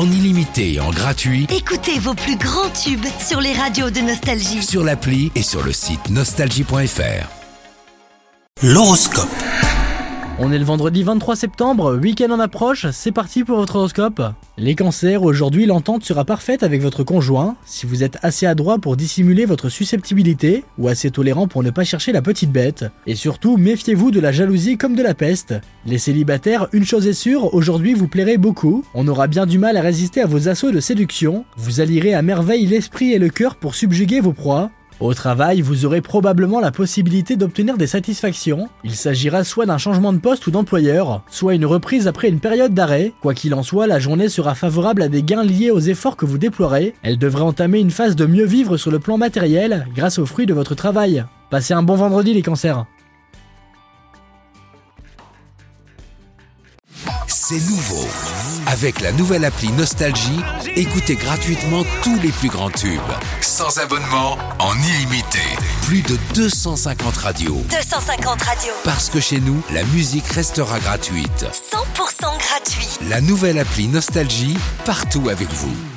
en illimité et en gratuit Écoutez vos plus grands tubes sur les radios de Nostalgie. sur l'appli et sur le site nostalgie.fr. L'horoscope. On est le vendredi 23 septembre, week-end en approche, c'est parti pour votre horoscope. Les cancers, aujourd'hui l'entente sera parfaite avec votre conjoint, si vous êtes assez adroit pour dissimuler votre susceptibilité, ou assez tolérant pour ne pas chercher la petite bête. Et surtout, méfiez-vous de la jalousie comme de la peste. Les célibataires, une chose est sûre, aujourd'hui vous plairez beaucoup, on aura bien du mal à résister à vos assauts de séduction, vous allierez à merveille l'esprit et le cœur pour subjuguer vos proies. Au travail, vous aurez probablement la possibilité d'obtenir des satisfactions. Il s'agira soit d'un changement de poste ou d'employeur, soit une reprise après une période d'arrêt. Quoi qu'il en soit, la journée sera favorable à des gains liés aux efforts que vous déploierez. Elle devrait entamer une phase de mieux vivre sur le plan matériel grâce aux fruits de votre travail. Passez un bon vendredi les cancers. C'est nouveau. Avec la nouvelle appli Nostalgie, écoutez gratuitement tous les plus grands tubes. Sans abonnement, en illimité. Plus de 250 radios. 250 radios. Parce que chez nous, la musique restera gratuite. 100% gratuit. La nouvelle appli Nostalgie, partout avec vous.